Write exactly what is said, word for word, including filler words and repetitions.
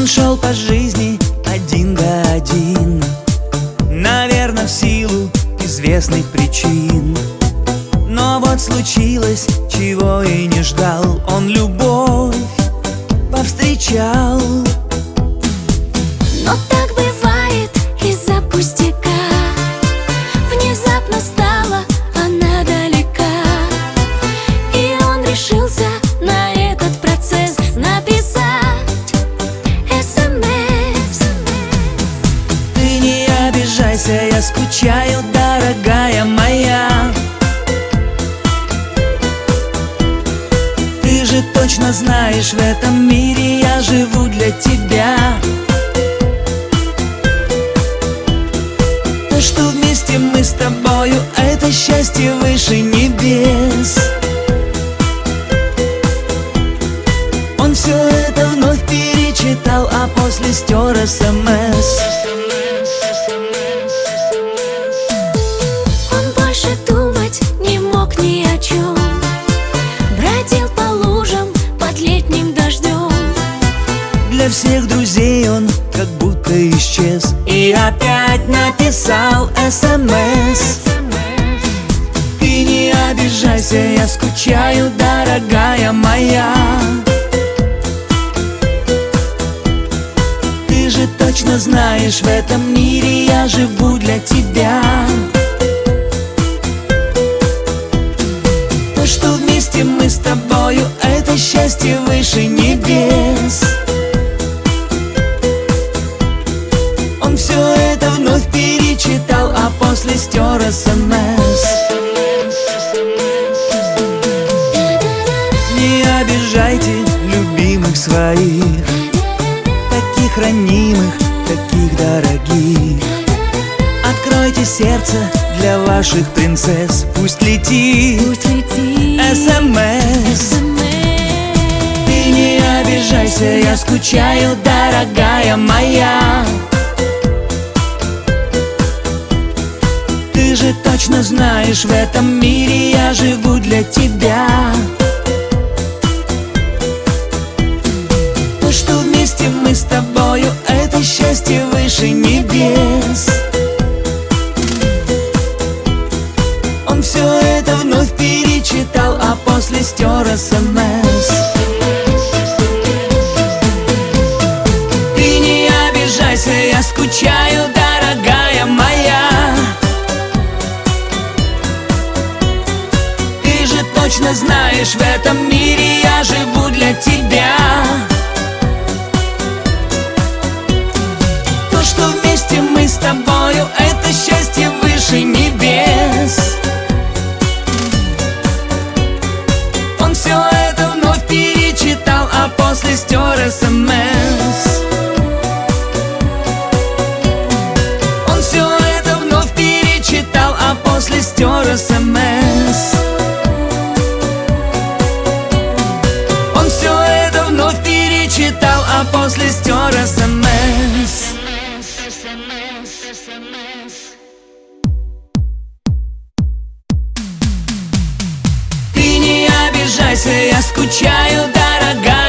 шел по жизни один да один, наверное, в силу известных причин. Но вот случилось, чего и не ждал. Он любовь повстречал. Но так бывает из-за пустяка. Внезапно стала она далека, и он решился на этот процесс написать СМС. Ты не обижайся, я скучаю, дорогая моя. Ты же точно знаешь, в этом мире я живу для тебя. То, что вместе мы с тобою, это счастье выше небес. Он все это вновь перечитал, а после стер СМС. Он больше думать не мог ни о чем, бродил по лужам под летним дождем. Для всех друзей он как будто исчез, и опять написал СМС. Ты не обижайся, я скучаю, дорогая моя. Ты же точно знаешь, в этом мире я живу для тебя. То, что вместе мы с тобою, это счастье выше небес. Он все это вновь перечитал, а после стер СМС. Не обижайте любимых своих, таких ранимых, таких дорогих. Откройте сердце для ваших принцесс, пусть летит, Пусть летит СМС. Ты не обижайся, я скучаю, дорогая моя. Ты же точно знаешь, в этом мире я живу для тебя. То, что вместе мы с тобою, это счастье выше небес. Он все это вновь перечитал, а после стер СМС. Ты не обижайся, я скучаю, дорогая моя. Ты же точно знаешь, в этом мире я живу для тебя. То, что вместе мы с тобою, это счастье выше небес. Он все это вновь перечитал, а после стер СМС. Он все это вновь перечитал, а после стер СМС. Он все это вновь перечитал, а после стер СМС. Ты не обижайся, я скучаю, дорогая.